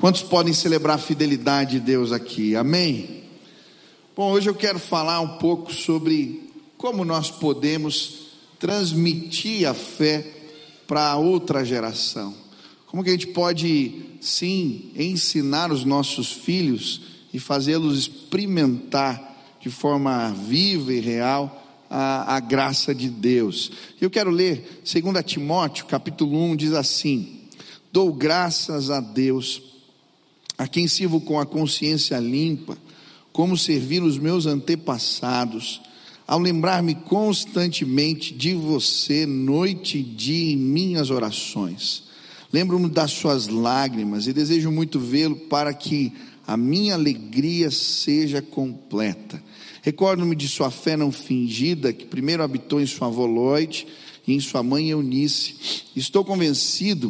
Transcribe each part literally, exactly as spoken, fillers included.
Quantos podem celebrar a fidelidade de Deus aqui? Amém? Bom, hoje eu quero falar um pouco sobre como nós podemos transmitir a fé para outra geração. Como que a gente pode, sim, ensinar os nossos filhos e fazê-los experimentar de forma viva e real a, a graça de Deus. Eu quero ler dois Timóteo, capítulo um, diz assim: dou graças a Deus, a quem sirvo com a consciência limpa, como servir os meus antepassados, ao lembrar-me constantemente de você, noite e dia, em minhas orações. Lembro-me das suas lágrimas e desejo muito vê-lo para que a minha alegria seja completa. Recordo-me de sua fé não fingida, que primeiro habitou em sua avó Loide e em sua mãe Eunice. Estou convencido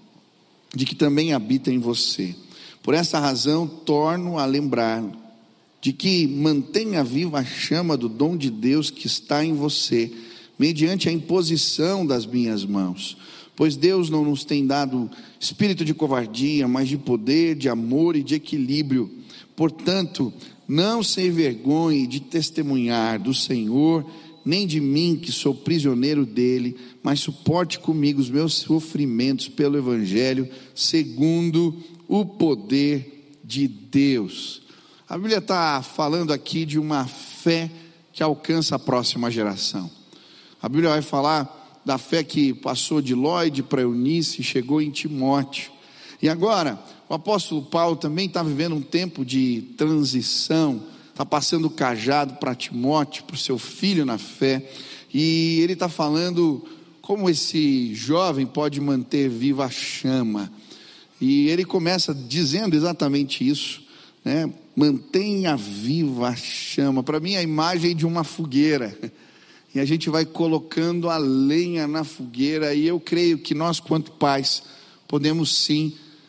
de que também habita em você. Por essa razão, torno a lembrar de que mantenha viva a chama do dom de Deus que está em você, mediante a imposição das minhas mãos. Pois Deus não nos tem dado espírito de covardia, mas de poder, de amor e de equilíbrio. Portanto, não se envergonhe de testemunhar do Senhor, nem de mim, que sou prisioneiro dele, mas suporte comigo os meus sofrimentos pelo Evangelho, segundo o poder de Deus. A Bíblia está falando aqui de uma fé que alcança a próxima geração. A Bíblia vai falar da fé que passou de Loide para Eunice e chegou em Timóteo. E agora, o apóstolo Paulo também está vivendo um tempo de transição, está passando o cajado para Timóteo, para o seu filho na fé, e ele está falando como esse jovem pode manter viva a chama. E ele começa dizendo exatamente isso, né? Mantenha viva a chama. Para mim, a imagem é de uma fogueira, e a gente vai colocando a lenha na fogueira, e eu creio que nós, quanto pais, podemos sim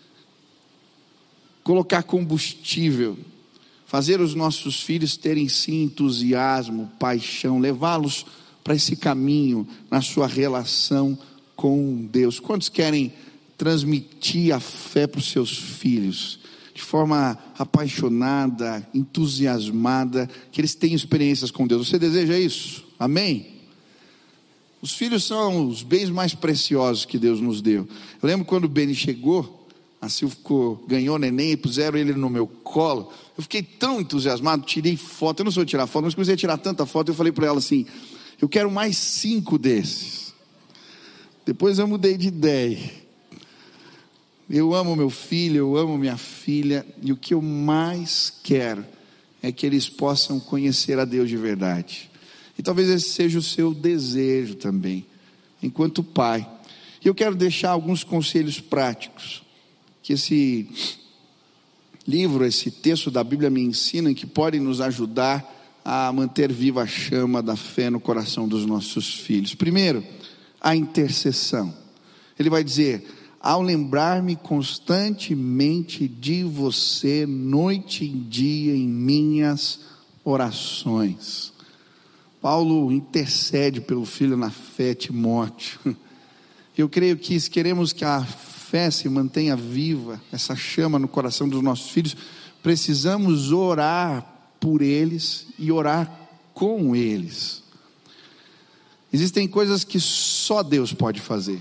colocar combustível, fazer os nossos filhos terem sim entusiasmo, paixão, levá-los para esse caminho na sua relação com Deus. Quantos querem transmitir a fé para os seus filhos de forma apaixonada, entusiasmada, que eles tenham experiências com Deus? Você deseja isso? Amém? Os filhos são os bens mais preciosos que Deus nos deu. Eu lembro quando o Beni chegou, a Sil ficou, ganhou neném e puseram ele no meu colo. Eu fiquei tão entusiasmado, tirei foto. Eu não sou de tirar foto, mas comecei a tirar tanta foto. Eu falei para ela assim: eu quero mais cinco desses. Depois eu mudei de ideia. Eu amo meu filho, eu amo minha filha, e o que eu mais quero é que eles possam conhecer a Deus de verdade. E talvez esse seja o seu desejo também, enquanto pai. E eu quero deixar alguns conselhos práticos que esse livro, esse texto da Bíblia me ensina, que podem nos ajudar a manter viva a chama da fé no coração dos nossos filhos. Primeiro, a intercessão. Ele vai dizer: ao lembrar-me constantemente de você, noite e dia, em minhas orações. Paulo intercede pelo filho na fé, Timóteo. Eu creio que se queremos que a fé se mantenha viva, essa chama no coração dos nossos filhos, precisamos orar por eles e orar com eles. Existem coisas que só Deus pode fazer.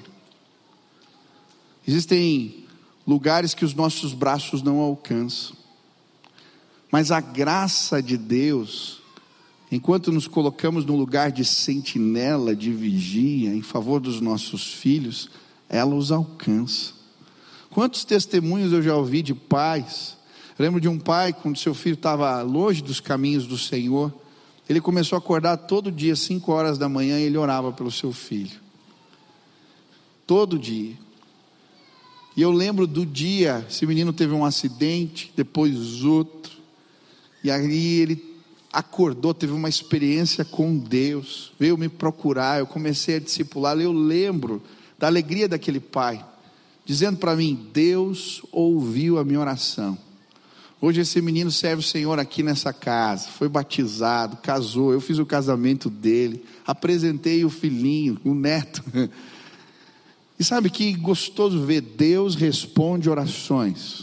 Existem lugares que os nossos braços não alcançam, mas a graça de Deus, enquanto nos colocamos no lugar de sentinela, de vigia, em favor dos nossos filhos, ela os alcança. Quantos testemunhos eu já ouvi de pais? Eu lembro de um pai, quando seu filho estava longe dos caminhos do Senhor, ele começou a acordar todo dia, cinco horas da manhã, e ele orava pelo seu filho, todo dia. E eu lembro do dia, esse menino teve um acidente, depois outro, e aí ele acordou, teve uma experiência com Deus, veio me procurar, eu comecei a discipulá-lo. Eu lembro da alegria daquele pai, dizendo para mim: Deus ouviu a minha oração. Hoje esse menino serve o Senhor aqui nessa casa, foi batizado, casou, eu fiz o casamento dele, apresentei o filhinho, o neto. E sabe que gostoso ver, Deus responde orações.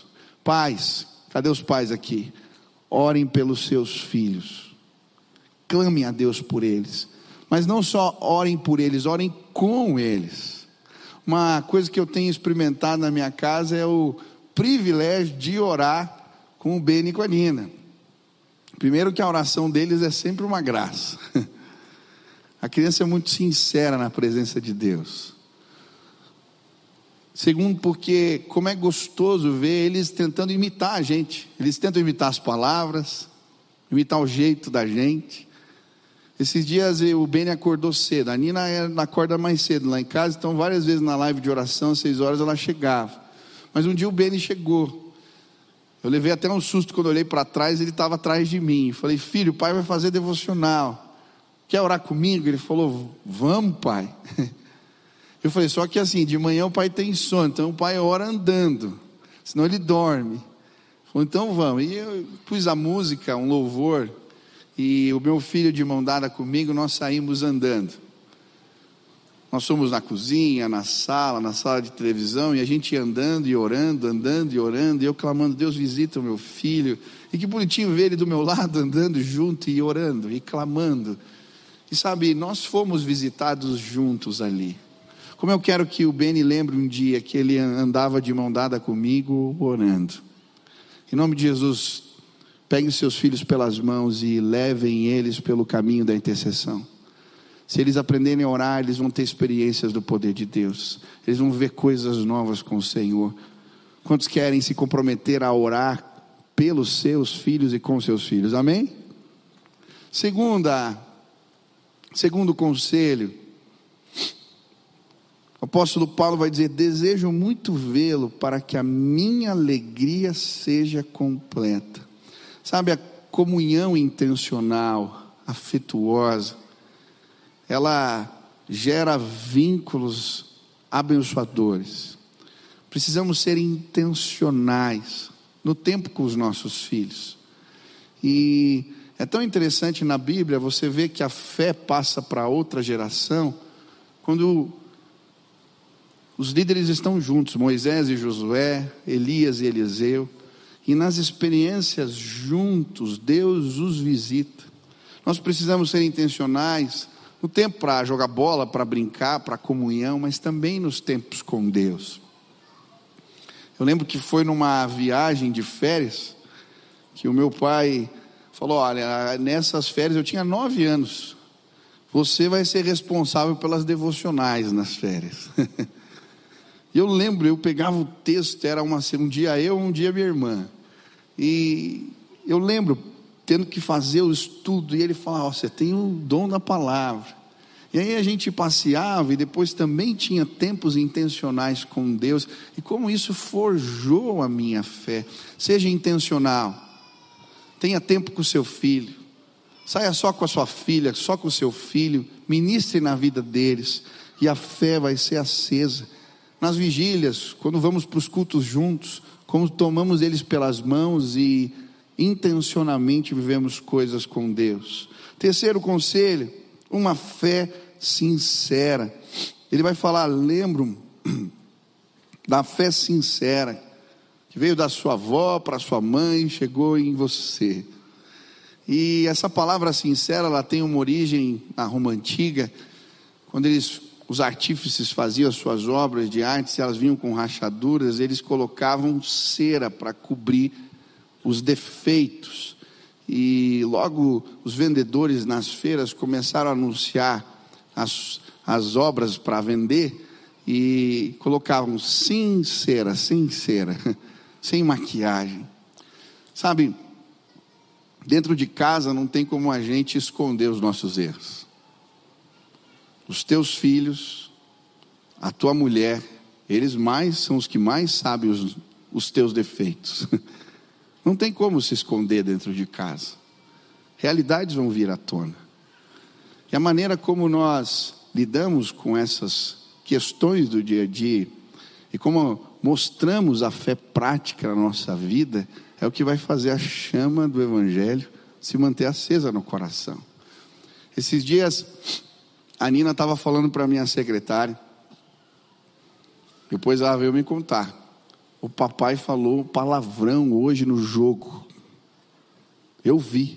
Pais, cadê os pais aqui? Orem pelos seus filhos, clamem a Deus por eles, mas não só orem por eles, orem com eles. Uma coisa que eu tenho experimentado na minha casa é o privilégio de orar com o Beni e com a Nina. Primeiro que a oração deles é sempre uma graça. A criança é muito sincera na presença de Deus. Segundo, porque como é gostoso ver eles tentando imitar a gente. Eles tentam imitar as palavras, imitar o jeito da gente. Esses dias o Beni acordou cedo, a Nina acorda mais cedo lá em casa, então várias vezes na live de oração, às seis horas ela chegava. Mas um dia o Beni chegou. Eu levei até um susto quando eu olhei para trás, ele estava atrás de mim. Eu falei, filho, o pai vai fazer devocional. Quer orar comigo? Ele falou, vamos, pai. Eu falei, só que assim, de manhã o pai tem sono, então o pai ora andando, senão ele dorme. Ele falou, então vamos. E eu pus a música, um louvor, e o meu filho de mão dada comigo, nós saímos andando. Nós fomos na cozinha, na sala, na sala de televisão, e a gente ia andando e orando, andando e orando, e eu clamando, Deus visita o meu filho. E que bonitinho ver ele do meu lado, andando junto e orando, e clamando. E sabe, nós fomos visitados juntos ali. Como eu quero que o Beni lembre um dia que ele andava de mão dada comigo, orando. Em nome de Jesus, peguem seus filhos pelas mãos e levem eles pelo caminho da intercessão. Se eles aprenderem a orar, eles vão ter experiências do poder de Deus. Eles vão ver coisas novas com o Senhor. Quantos querem se comprometer a orar pelos seus filhos e com seus filhos? Amém? Segunda, segundo conselho, o apóstolo Paulo vai dizer, desejo muito vê-lo para que a minha alegria seja completa. Sabe, a comunhão intencional, afetuosa, ela gera vínculos abençoadores. Precisamos ser intencionais no tempo com os nossos filhos. E é tão interessante na Bíblia, você vê que a fé passa para outra geração, quando os líderes estão juntos, Moisés e Josué, Elias e Eliseu, e nas experiências juntos, Deus os visita. Nós precisamos ser intencionais no tempo para jogar bola, para brincar, para comunhão, mas também nos tempos com Deus. Eu lembro que foi numa viagem de férias, que o meu pai falou, olha, nessas férias, eu tinha nove anos, você vai ser responsável pelas devocionais nas férias. E eu lembro, eu pegava o texto, era uma, um dia eu, um dia minha irmã, e eu lembro, tendo que fazer o estudo, e ele falava, oh, você tem o dom da palavra, e aí a gente passeava, e depois também tinha tempos intencionais com Deus, e como isso forjou a minha fé. Seja intencional, tenha tempo com o seu filho, saia só com a sua filha, só com o seu filho, ministre na vida deles, e a fé vai ser acesa. Nas vigílias, quando vamos para os cultos juntos, como tomamos eles pelas mãos e intencionalmente vivemos coisas com Deus. Terceiro conselho, uma fé sincera. Ele vai falar, lembro da fé sincera, que veio da sua avó para sua mãe, chegou em você. E essa palavra sincera, ela tem uma origem na Roma Antiga, quando eles... os artífices faziam as suas obras de arte, se elas vinham com rachaduras, eles colocavam cera para cobrir os defeitos. E logo os vendedores nas feiras começaram a anunciar as, as obras para vender, e colocavam sem cera, sem cera, sem maquiagem. Sabe, dentro de casa não tem como a gente esconder os nossos erros. Os teus filhos, a tua mulher, eles mais são os que mais sabem os, os teus defeitos. Não tem como se esconder dentro de casa. Realidades vão vir à tona. E a maneira como nós lidamos com essas questões do dia a dia, e como mostramos a fé prática na nossa vida, é o que vai fazer a chama do Evangelho se manter acesa no coração. Esses dias... a Nina estava falando para a minha secretária, depois ela veio me contar, o papai falou palavrão hoje no jogo. Eu vi.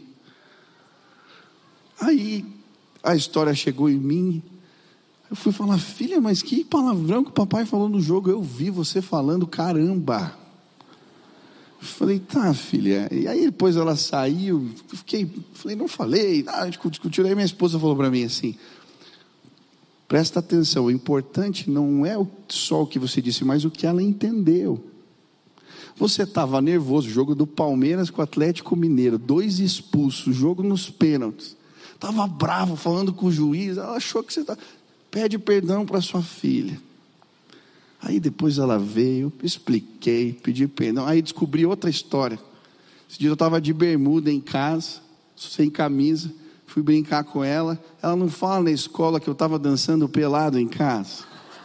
Aí a história chegou em mim. Eu fui falar: filha, mas que palavrão que o papai falou no jogo? Eu vi você falando, caramba. Eu falei: tá, filha. E aí depois ela saiu. Eu fiquei, falei: não falei. Ah, a gente discutiu. Aí minha esposa falou para mim assim: presta atenção, o importante não é só o que você disse, mas o que ela entendeu. Você estava nervoso, jogo do Palmeiras com o Atlético Mineiro, dois expulsos, jogo nos pênaltis. Estava bravo, falando com o juiz. Ela achou que você estava... Pede perdão para sua filha. Aí depois ela veio, expliquei, pedi perdão. Aí descobri outra história. Esse dia eu estava de bermuda em casa, sem camisa. Fui brincar com ela. Ela não fala na escola que eu estava dançando pelado em casa.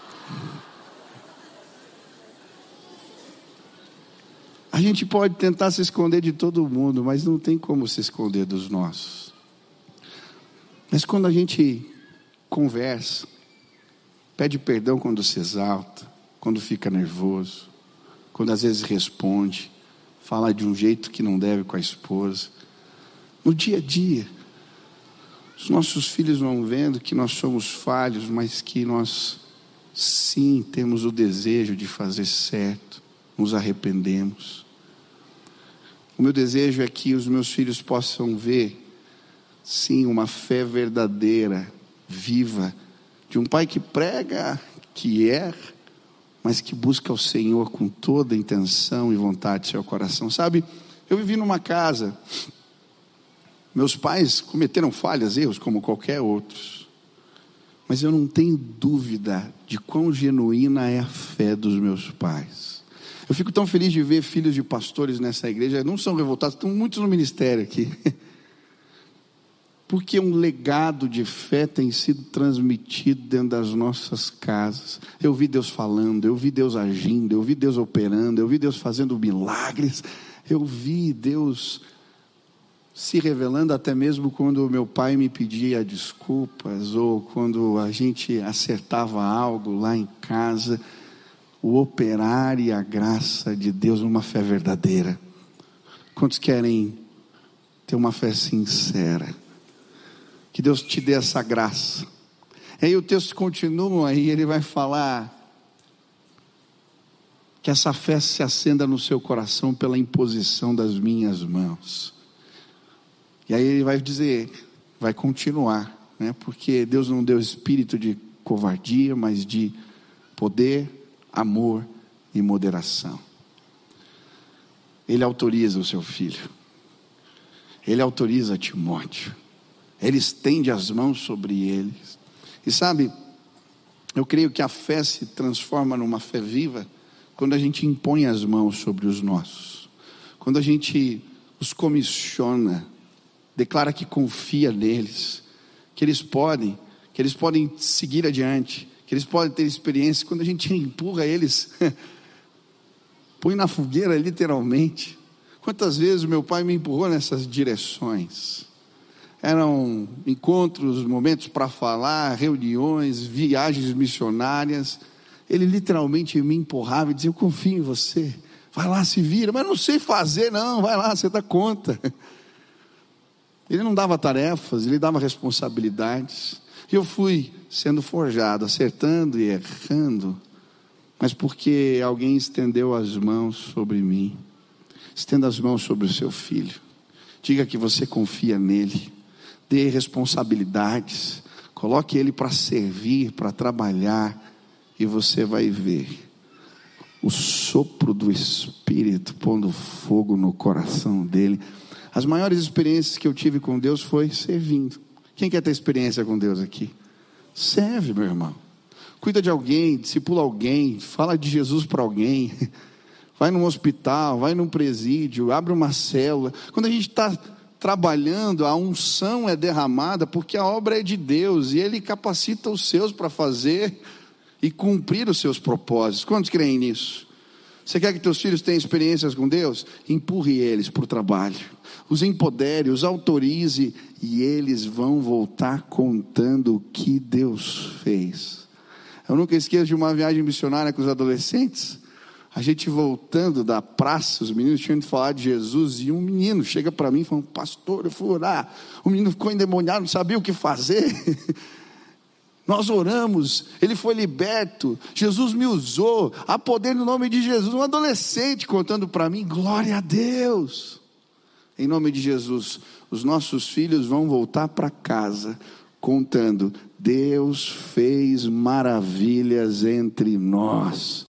A gente pode tentar se esconder de todo mundo, mas não tem como se esconder dos nossos. Mas quando a gente conversa, pede perdão quando se exalta, quando fica nervoso, quando às vezes responde, fala de um jeito que não deve com a esposa, no dia a dia, os nossos filhos vão vendo que nós somos falhos, mas que nós sim temos o desejo de fazer certo, nos arrependemos. O meu desejo é que os meus filhos possam ver, sim, uma fé verdadeira, viva, de um pai que prega, que erra, mas que busca o Senhor com toda a intenção e vontade de seu coração. Sabe, eu vivi numa casa, meus pais cometeram falhas, erros como qualquer outros, mas eu não tenho dúvida de quão genuína é a fé dos meus pais. Eu fico tão feliz de ver filhos de pastores nessa igreja, não são revoltados, estão muitos no ministério aqui, porque um legado de fé tem sido transmitido dentro das nossas casas. Eu vi Deus falando, eu vi Deus agindo, eu vi Deus operando, eu vi Deus fazendo milagres, eu vi Deus se revelando até mesmo quando meu pai me pedia desculpas, ou quando a gente acertava algo lá em casa. O operar e a graça de Deus numa fé verdadeira. Quantos querem ter uma fé sincera? Que Deus te dê essa graça. E aí o texto continua, aí ele vai falar que essa fé se acenda no seu coração pela imposição das minhas mãos. E aí ele vai dizer, vai continuar, né? Porque Deus não deu espírito de covardia, mas de poder, amor e moderação. Ele autoriza o seu filho, ele autoriza Timóteo, ele estende as mãos sobre eles. E sabe, eu creio que a fé se transforma numa fé viva quando a gente impõe as mãos sobre os nossos, quando a gente os comissiona, declara que confia neles, que eles podem, que eles podem seguir adiante, que eles podem ter experiência. Quando a gente empurra eles, põe na fogueira literalmente. Quantas vezes o meu pai me empurrou nessas direções? Eram encontros, momentos para falar, reuniões, viagens missionárias. Ele literalmente me empurrava e dizia: eu confio em você, vai lá, se vira. Mas não sei fazer não, vai lá, você dá conta. Ele não dava tarefas, ele dava responsabilidades. E eu fui sendo forjado, acertando e errando, mas porque alguém estendeu as mãos sobre mim. Estenda as mãos sobre o seu filho, diga que você confia nele, dê responsabilidades, coloque ele para servir, para trabalhar, e você vai ver o sopro do Espírito pondo fogo no coração dele. As maiores experiências que eu tive com Deus foi servindo. Quem quer ter experiência com Deus aqui? Serve, meu irmão. Cuida de alguém, discipula alguém, fala de Jesus para alguém. Vai num hospital, vai num presídio, abre uma célula. Quando a gente está trabalhando, a unção é derramada, porque a obra é de Deus, e Ele capacita os seus para fazer e cumprir os seus propósitos. Quantos creem nisso? Você quer que teus filhos tenham experiências com Deus? Empurre eles para o trabalho, os empodere, os autorize, e eles vão voltar contando o que Deus fez. Eu nunca esqueço de uma viagem missionária com os adolescentes. A gente voltando da praça, os meninos tinham de falar de Jesus, e um menino chega para mim e fala: pastor, eu fui orar, o menino ficou endemoniado, não sabia o que fazer. Nós oramos, ele foi liberto, Jesus me usou, há poder no nome de Jesus. Um adolescente contando para mim: glória a Deus. Em nome de Jesus, os nossos filhos vão voltar para casa contando: Deus fez maravilhas entre nós.